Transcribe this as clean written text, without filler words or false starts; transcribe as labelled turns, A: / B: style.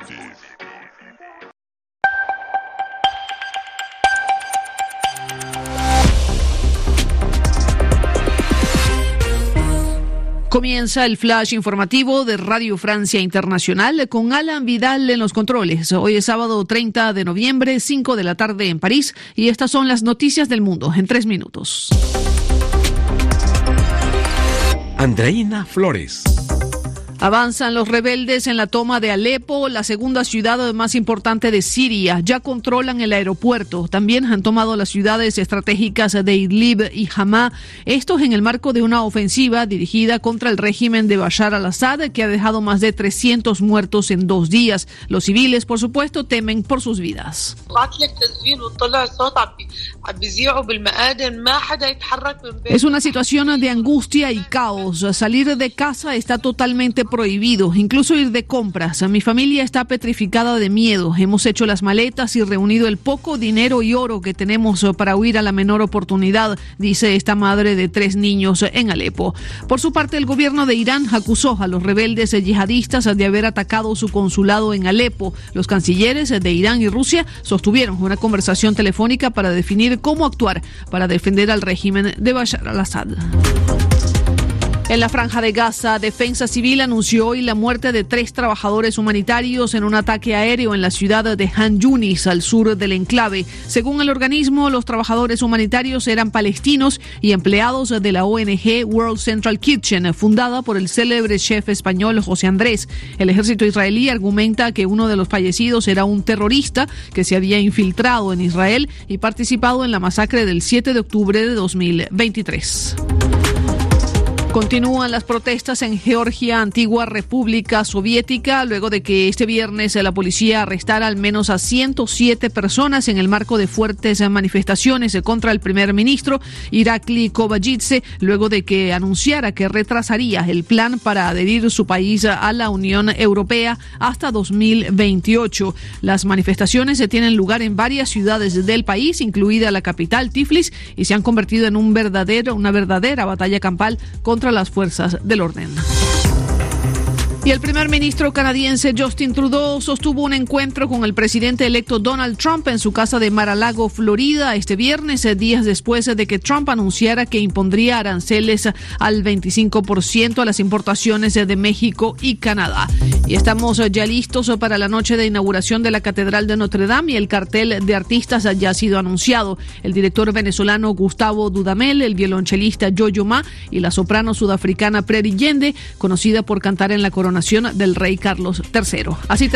A: Comienza el flash informativo de Radio Francia Internacional con Alan Vidal en los controles. Hoy es sábado 30 de noviembre, 5 de la tarde en París, y estas son las noticias del mundo en 3 minutos.
B: Andreina Flores.
A: Avanzan los rebeldes en la toma de Alepo, la segunda ciudad más importante de Siria. Ya controlan el aeropuerto. También han tomado las ciudades estratégicas de Idlib y Hamá. Esto en el marco de una ofensiva dirigida contra el régimen de Bashar al-Assad, que ha dejado más de 300 muertos en 2 días. Los civiles, por supuesto, temen por sus vidas. Es una situación de angustia y caos. Salir de casa está totalmente prohibido, incluso ir de compras. Mi familia está petrificada de miedo. Hemos hecho las maletas y reunido el poco dinero y oro que tenemos para huir a la menor oportunidad, dice esta madre de 3 niños en Alepo. Por su parte, el gobierno de Irán acusó a los rebeldes yihadistas de haber atacado su consulado en Alepo. Los cancilleres de Irán y Rusia sostuvieron una conversación telefónica para definir cómo actuar para defender al régimen de Bashar al-Assad. En la Franja de Gaza, Defensa Civil anunció hoy la muerte de 3 trabajadores humanitarios en un ataque aéreo en la ciudad de Han Yunis, al sur del enclave. Según el organismo, los trabajadores humanitarios eran palestinos y empleados de la ONG World Central Kitchen, fundada por el célebre chef español José Andrés. El ejército israelí argumenta que uno de los fallecidos era un terrorista que se había infiltrado en Israel y participado en la masacre del 7 de octubre de 2023. Continúan las protestas en Georgia, antigua República Soviética, luego de que este viernes la policía arrestara al menos a 107 personas en el marco de fuertes manifestaciones contra el primer ministro Irakli Kobayidze, luego de que anunciara que retrasaría el plan para adherir su país a la Unión Europea hasta 2028. Las manifestaciones se tienen lugar en varias ciudades del país, incluida la capital, Tiflis, y se han convertido en una verdadera batalla campal contra las fuerzas del orden. Y el primer ministro canadiense Justin Trudeau sostuvo un encuentro con el presidente electo Donald Trump en su casa de Mar-a-Lago, Florida, este viernes, días después de que Trump anunciara que impondría aranceles al 25% a las importaciones de México y Canadá. Y estamos ya listos para la noche de inauguración de la Catedral de Notre Dame, y el cartel de artistas ya ha sido anunciado. El director venezolano Gustavo Dudamel, el violonchelista Yo-Yo Ma y la soprano sudafricana Prairie Yende, conocida por cantar en la coronación del rey Carlos III. Así